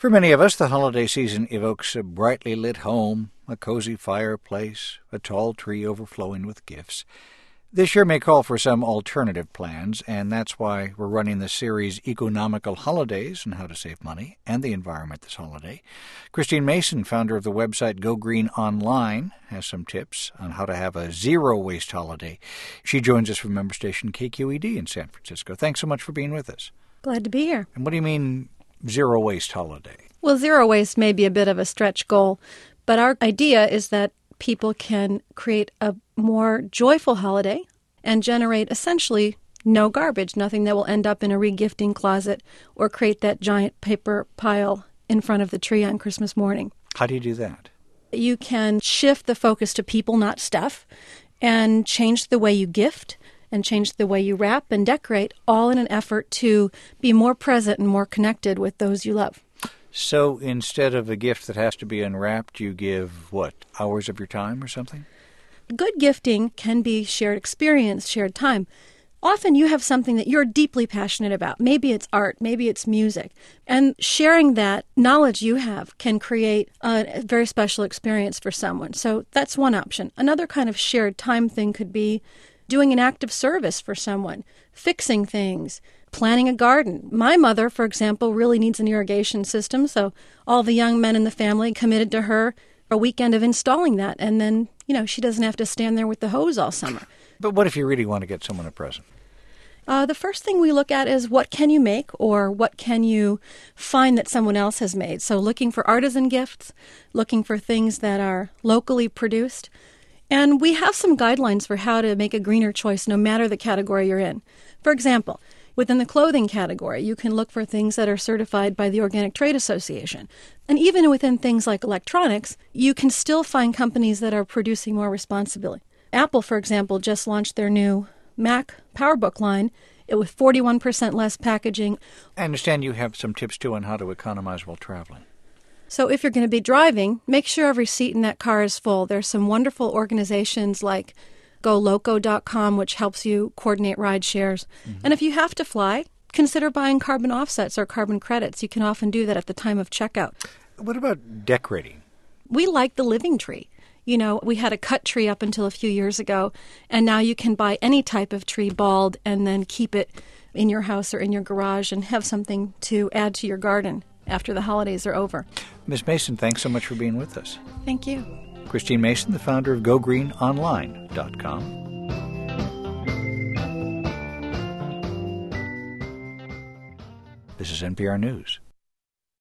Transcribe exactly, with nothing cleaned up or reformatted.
For many of us, the holiday season evokes a brightly lit home, a cozy fireplace, a tall tree overflowing with gifts. This year may call for some alternative plans, and that's why we're running the series Economical Holidays and How to Save Money and the Environment this holiday. Christine Mason, founder of the website Go Green Online, has some tips on how to have a zero-waste holiday. She joins us from member station K Q E D in San Francisco. Thanks so much for being with us. Glad to be here. And what do you mean zero-waste holiday? Well, zero waste may be a bit of a stretch goal, but our idea is that people can create a more joyful holiday and generate essentially no garbage, nothing that will end up in a regifting closet or create that giant paper pile in front of the tree on Christmas morning. How do you do that? You can shift the focus to people, not stuff, and change the way you gift and change the way you wrap and decorate, all in an effort to be more present and more connected with those you love. So instead of a gift that has to be unwrapped, you give, what, hours of your time or something? Good gifting can be shared experience, shared time. Often you have something that you're deeply passionate about. Maybe it's art, maybe it's music. And sharing that knowledge you have can create a very special experience for someone. So that's one option. Another kind of shared time thing could be doing an act of service for someone, fixing things, planting a garden. My mother, for example, really needs an irrigation system, so all the young men in the family committed to her a weekend of installing that, and then, you know, she doesn't have to stand there with the hose all summer. But what if you really want to get someone a present? Uh, the first thing we look at is what can you make or what can you find that someone else has made. So looking for artisan gifts, looking for things that are locally produced. And we have some guidelines for how to make a greener choice no matter the category you're in. For example, within the clothing category, you can look for things that are certified by the Organic Trade Association. And even within things like electronics, you can still find companies that are producing more responsibly. Apple, for example, just launched their new Mac PowerBook line with forty-one percent less packaging. I understand you have some tips, too, on how to economize while traveling. So if you're going to be driving, make sure every seat in that car is full. There's some wonderful organizations like go loco dot com, which helps you coordinate ride shares. Mm-hmm. And if you have to fly, consider buying carbon offsets or carbon credits. You can often do that at the time of checkout. What about decorating? We like the living tree. You know, we had a cut tree up until a few years ago, and now you can buy any type of tree bald and then keep it in your house or in your garage and have something to add to your garden after the holidays are over. Miz Mason, thanks so much for being with us. Thank you. Christine Mason, the founder of go green online dot com. This is N P R News.